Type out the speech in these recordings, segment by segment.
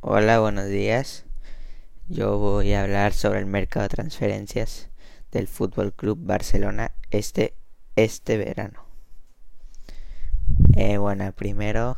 Hola, buenos días. Yo voy a hablar sobre el mercado de transferencias del Fútbol Club Barcelona este verano. Primero,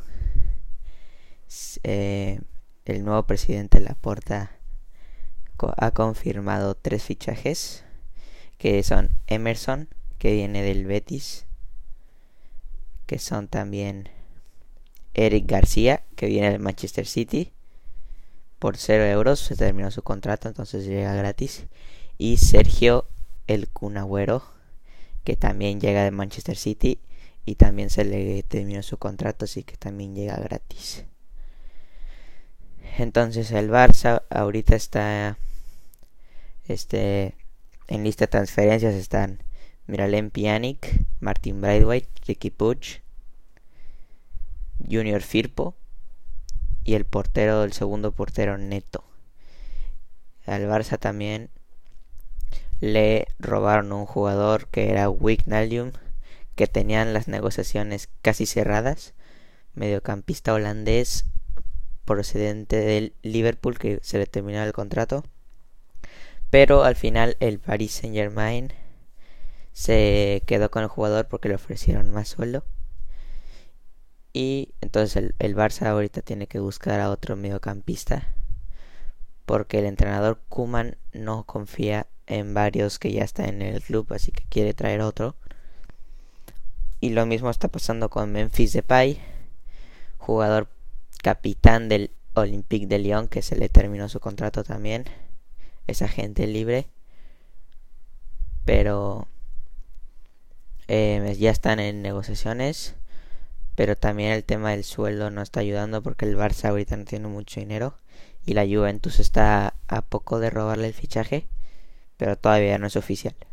eh, el nuevo presidente Laporta ha confirmado 3 fichajes, que son Emerson, que viene del Betis, que son también Eric García, que viene del Manchester City. Por 0 euros se terminó su contrato, entonces llega gratis. Y Sergio el Kun Agüero, que también llega de Manchester City y también se le terminó su contrato, así que también llega gratis. Entonces el Barça ahorita está en lista de transferencias. Están Miralem Pjanic, Martin Braithwaite, Riqui Puig, Junior Firpo y el segundo portero Neto. Al Barça también le robaron a un jugador que era Wijnaldum, que tenían las negociaciones casi cerradas, mediocampista holandés procedente del Liverpool, que se le terminó el contrato, pero al final el Paris Saint-Germain se quedó con el jugador porque le ofrecieron más sueldo. Y entonces el Barça ahorita tiene que buscar a otro mediocampista, porque el entrenador Koeman no confía en varios que ya están en el club, así que quiere traer otro. Y lo mismo está pasando con Memphis Depay, jugador capitán del Olympique de Lyon, que se le terminó su contrato también. Es agente libre, pero ya están en negociaciones. Pero también el tema del sueldo no está ayudando, porque el Barça ahorita no tiene mucho dinero y la Juventus está a poco de robarle el fichaje, pero todavía no es oficial.